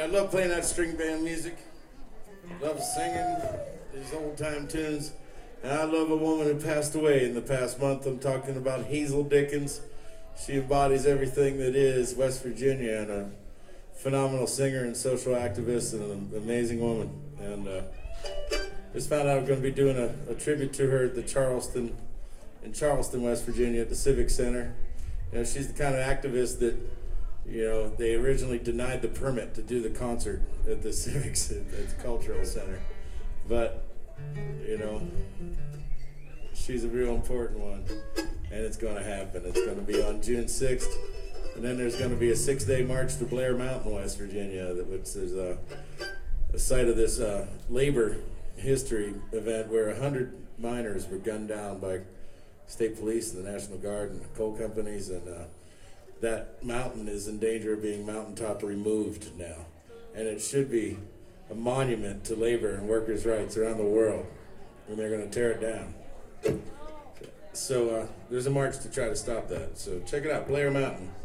I love playing that string band music. Love singing these old time tunes. And I love a woman who passed away in the past month. I'm talking about Hazel Dickens. She embodies everything that is West Virginia, and a phenomenal singer and social activist and an amazing woman. And just found out I'm going to be doing a tribute to her at the in Charleston, West Virginia, at the Civic Center. You know, she's the kind of activist that, you know, they originally denied the permit to do the concert at the Civics at the Cultural Center. But, you know, she's a real important one, and it's going to happen. It's going to be on June 6th, and then there's going to be a 6-day march to Blair Mountain, West Virginia, which is a site of this labor history event where 100 miners were gunned down by state police and the National Guard and coal companies, and that mountain is in danger of being mountaintop removed now. And it should be a monument to labor and workers' rights around the world, and they're going to tear it down. So there's a march to try to stop that. So check it out, Blair Mountain.